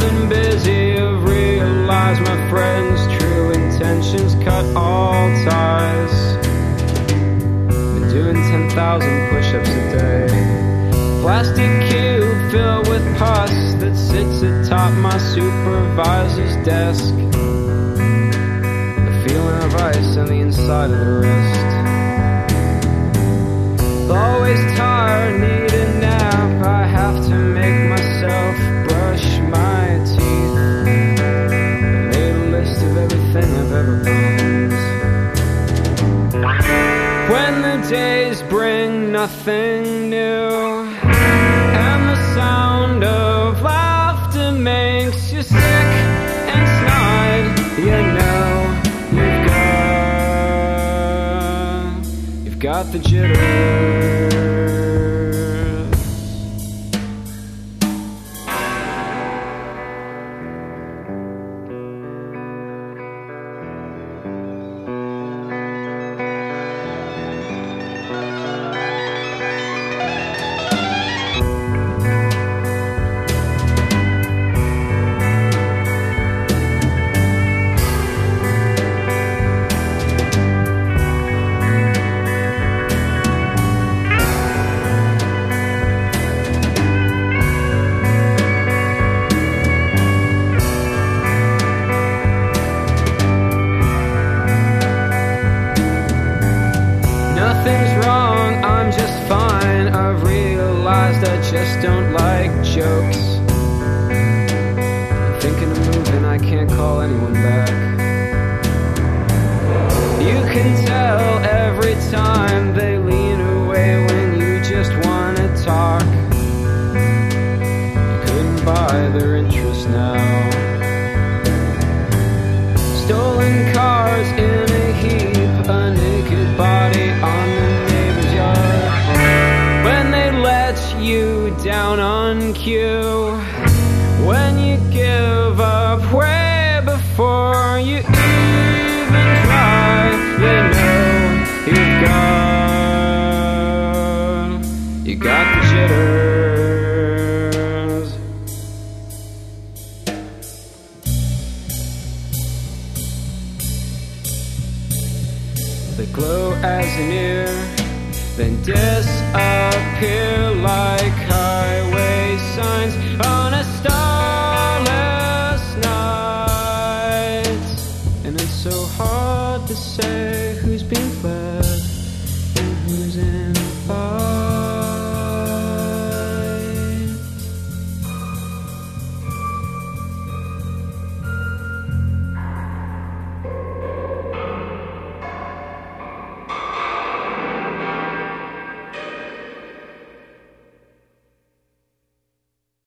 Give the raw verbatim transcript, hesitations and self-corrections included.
been busy. I've realized my friends' true intentions cut all ties. Been doing ten thousand push-ups a day. Plastic cube filled with pus that sits atop my supervisor's desk. The feeling of ice on the inside of the wrist. Always tired, need a nap. I have to make myself brush my teeth. I made a list of everything I've ever promised. When the days bring nothing new, and the sound of laughter makes you sick and snide, you know you've got, you've got the jitters. Nothing's wrong, I'm just fine. I've realized I just don't like jokes. I'm thinking of moving, I can't call anyone back. You can tell every time they lean away when you just wanna talk. You couldn't buy their interest now. Stolen cars in a heap, a naked body on the neighbor's yard. When they let you down on cue, when you give up way before you even try, you know you've got, you got the jitters. They glow as near, then disappear like